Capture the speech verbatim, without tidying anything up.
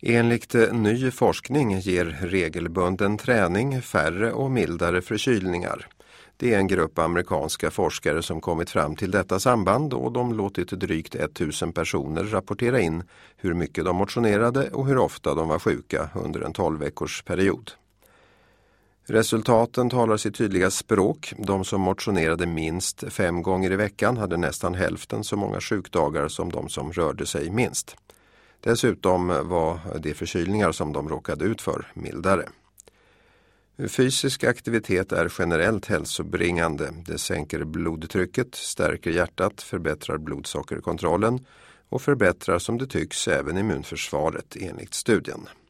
Enligt ny forskning ger regelbunden träning färre och mildare förkylningar. Det är en grupp amerikanska forskare som kommit fram till detta samband och de låtit drygt tusen personer rapportera in hur mycket de motionerade och hur ofta de var sjuka under en tolv veckors period. Resultaten talar sitt tydliga språk. De som motionerade minst fem gånger i veckan hade nästan hälften så många sjukdagar som de som rörde sig minst. Dessutom var de förkylningar som de råkade ut för mildare. Fysisk aktivitet är generellt hälsobringande. Det sänker blodtrycket, stärker hjärtat, förbättrar blodsockerkontrollen och förbättrar som det tycks även immunförsvaret enligt studien.